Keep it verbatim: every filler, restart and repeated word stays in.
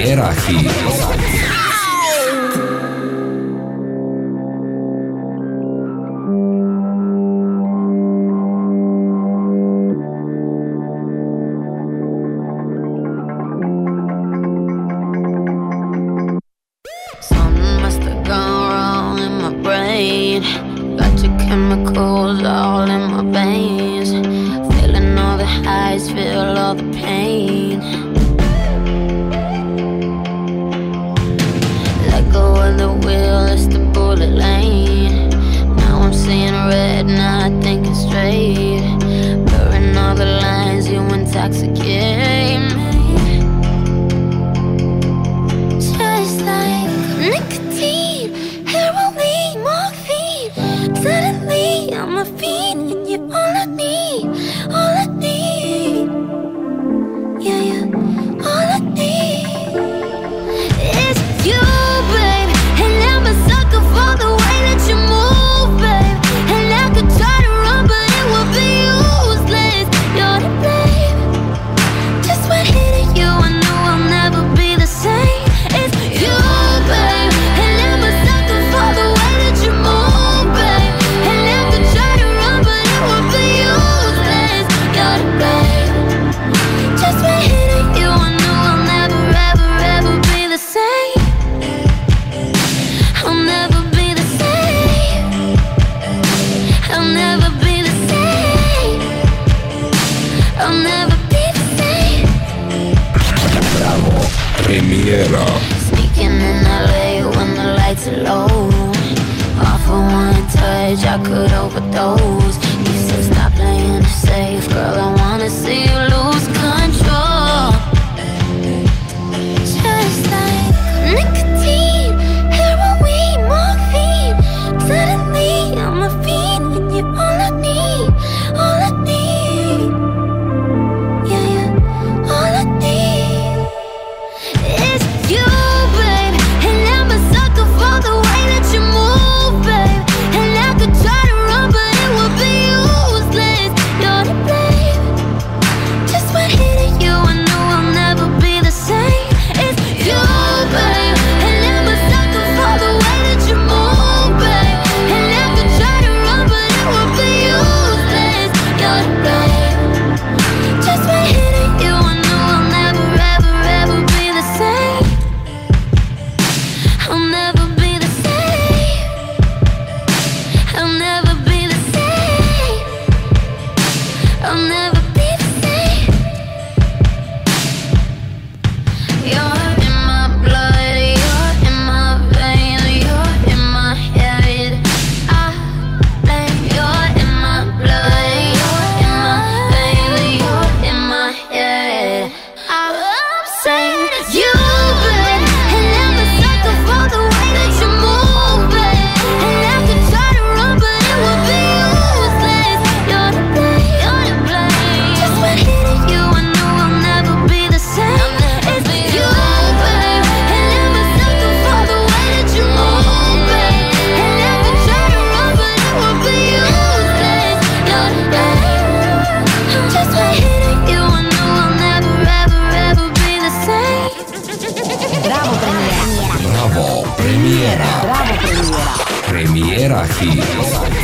Premiera Hit. Chemicals all in my veins, feeling all the highs, feel all the pain. Let go of the wheel, it's the bullet lane. Now I'm seeing red, not thinking straight. Blurring all the lines, you intoxicate me. Just like nicotine, heroin, morphine. Suddenly I'm a fiend and you're all I need, all I need. Yeah, yeah, all I need is you, babe. And I'm a sucker for the way that you move, babe. And I could try to run, but it would be useless. You're to blame. Just when hitting you, I knew I'll never be the same. It's you, babe. And I'm a sucker for the way that you move, babe. And I could try to run, but it would be useless. You're to blame. Just when hitting you, I knew I'll never, ever, ever be the same. I'll never be the same. I'll never be the same. I'll never be the same. Bravo, Premiera. Sneaking in L A when the lights are low. Off for one touch, I could overdose. You said stop playing it safe, girl. I wanna see you lose control. Just like nicotine, heroin, morphine. Suddenly I'm a fiend and you're all I need, all I need. Yeah, yeah, all I need is you, babe. And I'm a sucker for the way that you move, babe. And I could try to run, but it would be useless. You're to blame. Just when hitting you, I knew I'll never be the same. It's you, babe. And I'm a sucker for the way that you move, babe. And I could try to run, but it would be useless. You're to blame. Just when hitting you, I knew I'll never, ever, ever be the same. I'll never be the same. I'll never be the same. I'll never be the same. You're in my blood, you're in my veins, you're in my head. I blame you're in my blood, you're in my veins, you're in my head. I'm saying you, babe, and I'm a sucker for the way that you move, babe. And I could try to run, but it would be useless. You're to blame, you're to blame. Just when hitting you, I knew I'll never be the same. It's you, babe, and I'm a sucker for the way that you move, babe. And I could try to run, but it would be useless. You're to blame. Just when hitting you, I knew I'll never, ever, ever be the same. Bravo Premiera. Bravo, Premiera. Bravo Premiera. Premiera Hit.